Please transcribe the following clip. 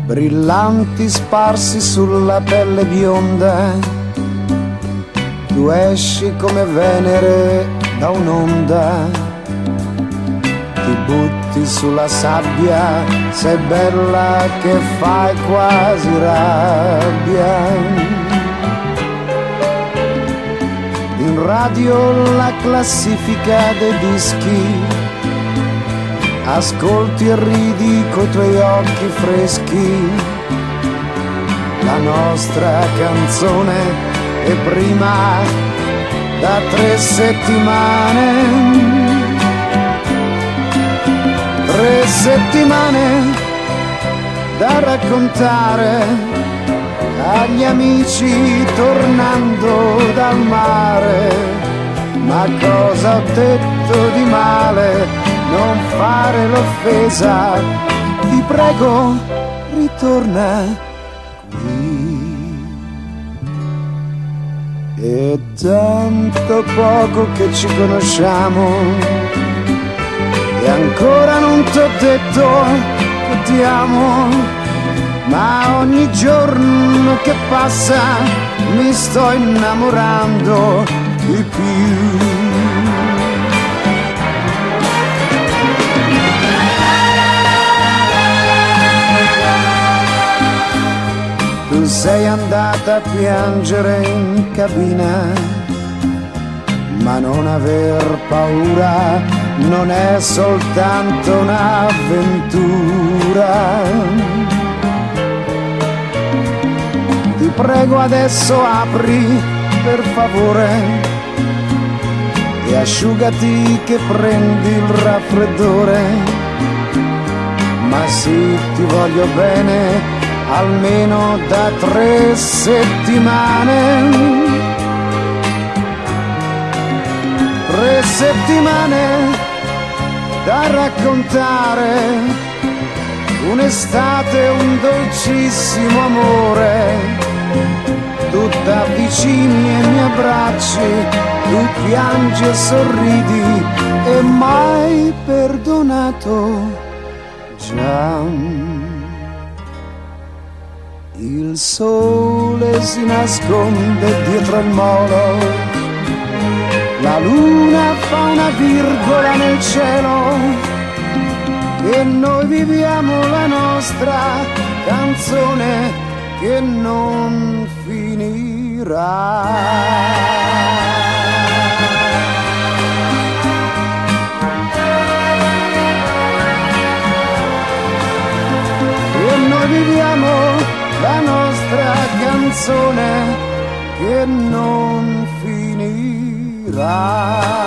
brillanti sparsi sulla pelle bionda. Tu esci come Venere da un'onda, ti butti sulla sabbia, sei bella che fai quasi rabbia. In radio la classifica dei dischi, ascolti e ridi coi tuoi occhi freschi. La nostra canzone è prima da 3 settimane. 3 settimane da raccontare agli amici tornando dal mare. Ma cosa ho detto di male? Non fare l'offesa, ti prego, ritorna qui. È tanto poco che ci conosciamo e ancora non t'ho detto che ti amo, ma ogni giorno che passa mi sto innamorando di più. Tu sei andata a piangere in cabina, ma non aver paura, non è soltanto un'avventura. Ti prego adesso apri per favore e asciugati che prendi il raffreddore. Ma sì, ti voglio bene almeno da 3 settimane. 3 settimane da raccontare, un'estate, un dolcissimo amore. Tu t'avvicini e mi abbracci, tu piangi e sorridi e mai perdonato già. Il sole si nasconde dietro il molo, la luna fa una virgola nel cielo e noi viviamo la nostra canzone che non finirà. E noi viviamo la nostra canzone che non finirà.